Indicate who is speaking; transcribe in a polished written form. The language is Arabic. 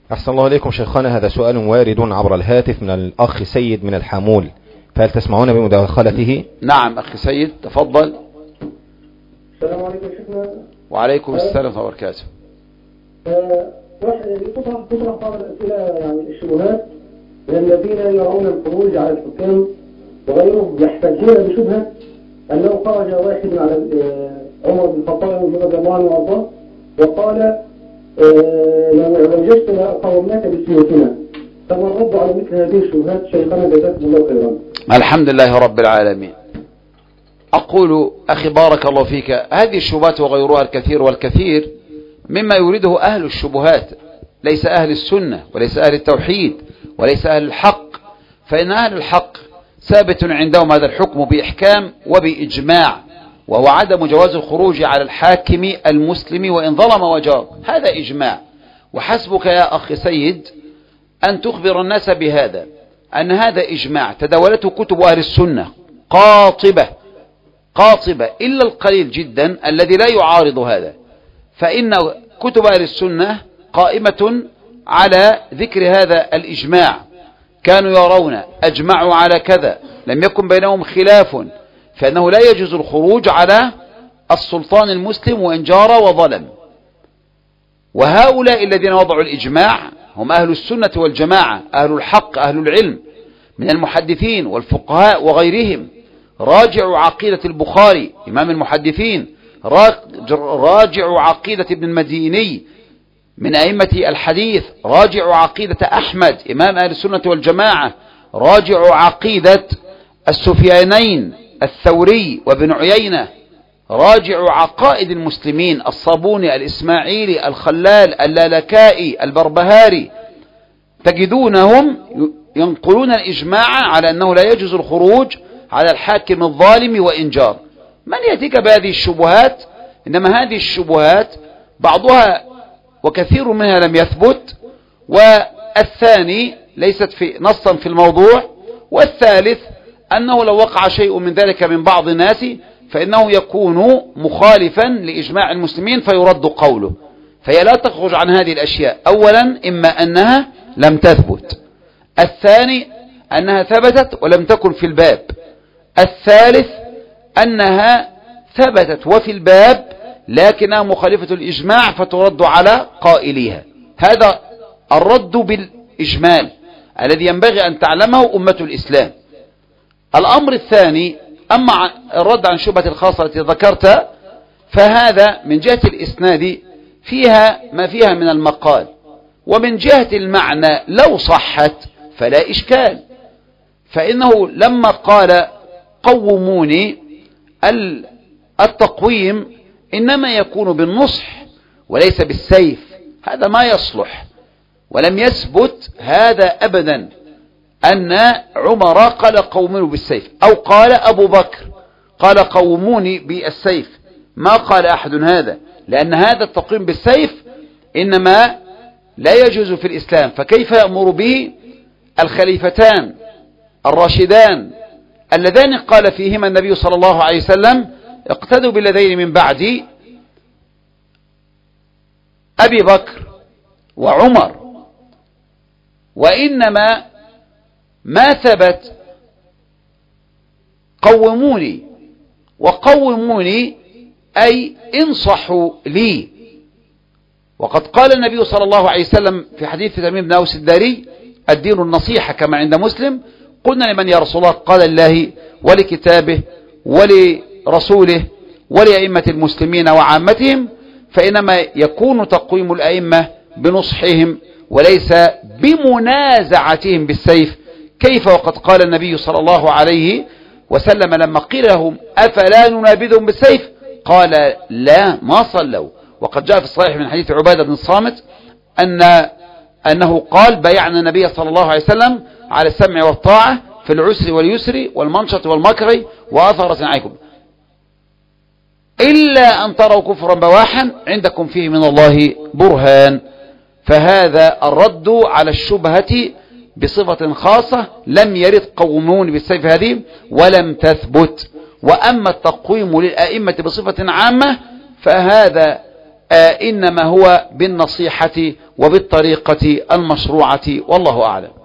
Speaker 1: أحسن الله إليكم شيخنا. هذا سؤال وارد عبر الهاتف من الأخ سيد من الحامول، فهل تسمعون بمداخلته؟
Speaker 2: نعم أخي سيد تفضل.
Speaker 3: السلام عليكم شيخنا.
Speaker 2: وعليكم السلام ورحمة الله وبركاته.
Speaker 3: تطرح بعض الأسئلة يعني الشبهات من الذين يرون الخروج على الحكام وغيرهم، يحتجون بشبهة أنه خرج واحد على عمر بن الخطاب رضي الله عنه وارضاه وقال لو جئت لقومناك بسيوفنا، فما الرد على مثل هذه الشبهات شيخنا جزاكم الله خيرا؟
Speaker 2: الحمد لله رب العالمين. أقول أخي بارك الله فيك، هذه الشبهات وغيرها الكثير والكثير مما يريده أهل الشبهات، ليس أهل السنة وليس أهل التوحيد وليس أهل الحق، فإن أهل الحق ثابت عندهم هذا الحكم بإحكام وبإجماع، وهو عدم جواز الخروج على الحاكم المسلم وإن ظلم وجار، هذا إجماع. وحسبك يا أخي سيد أن تخبر الناس بهذا، أن هذا إجماع تداولته كتب أهل السنة قاطبة إلا القليل جدا الذي لا يعارض هذا، فإن كتب أهل السنة قائمة على ذكر هذا الإجماع، كانوا يرون أجمعوا على كذا، لم يكن بينهم خلاف، فإنه لا يجوز الخروج على السلطان المسلم وإن جار وظلم. وهؤلاء الذين وضعوا الإجماع هم أهل السنة والجماعة، أهل الحق، أهل العلم من المحدثين والفقهاء وغيرهم. راجعوا عقيدة البخاري إمام المحدثين، راجعوا عقيدة ابن المديني من أئمة الحديث، راجعوا عقيدة أحمد إمام أهل السنة والجماعة، راجعوا عقيدة السفيانين الثوري وابن عيينة، راجعوا عقائد المسلمين الصابوني الإسماعيلي الخلال اللالكائي البربهاري، تجدونهم ينقلون الإجماع على أنه لا يجوز الخروج على الحاكم الظالم وإن جار. من يأتيك بهذه الشبهات؟ إنما هذه الشبهات بعضها وكثير منها لم يثبت، والثاني ليست في نصا في الموضوع، والثالث أنه لو وقع شيء من ذلك من بعض الناس فإنه يكون مخالفا لإجماع المسلمين فيرد قوله. فهي لا تخرج عن هذه الأشياء، أولا إما أنها لم تثبت، الثاني أنها ثبتت ولم تكن في الباب، الثالث أنها ثبتت وفي الباب لكنها مخالفة الإجماع فترد على قائليها. هذا الرد بالإجمال الذي ينبغي أن تعلمه أمة الإسلام. الأمر الثاني، أما الرد عن شبهة الخاصة التي ذكرت، فهذا من جهة الإسناد فيها ما فيها من المقال، ومن جهة المعنى لو صحت فلا إشكال، فإنه لما قال قوموني التقويم إنما يكون بالنصح وليس بالسيف، هذا ما يصلح، ولم يثبت هذا أبدا أن عمر قال قوموني بالسيف، أو قال أبو بكر قال قوموني بالسيف، ما قال أحد هذا، لأن هذا التقويم بالسيف إنما لا يجوز في الإسلام، فكيف يأمر به الخليفتان الراشدان اللذان قال فيهما النبي صلى الله عليه وسلم اقتدوا بالذين من بعد أبي بكر وعمر، وإنما ما ثبت قوموني، وقوموني أي انصحوا لي. وقد قال النبي صلى الله عليه وسلم في حديث تميم بن أوس الداري الدين النصيحة كما عند مسلم، قلنا لمن يا رسول الله؟ قال الله ولكتابه ولرسوله ولأئمة المسلمين وعامتهم، فإنما يكون تقويم الأئمة بنصحهم وليس بمنازعتهم بالسيف. كيف وقد قال النبي صلى الله عليه وسلم لما قيل لهم أفلا ننابذهم بالسيف قال لا ما صلوا. وقد جاء في الصحيح من حديث عبادة بن الصامت أنه قال بايعنا النبي صلى الله عليه وسلم على السمع والطاعة في العسر واليسر والمنشط والمكر وأثرة عليكم إلا أن تروا كفرا بواحا عندكم فيه من الله برهان. فهذا الرد على الشبهة بصفة خاصة لم يرد قومون بالسيف هذه ولم تثبت. وأما التقويم للأئمة بصفة عامة فهذا إنما هو بالنصيحة وبالطريقة المشروعة، والله أعلم.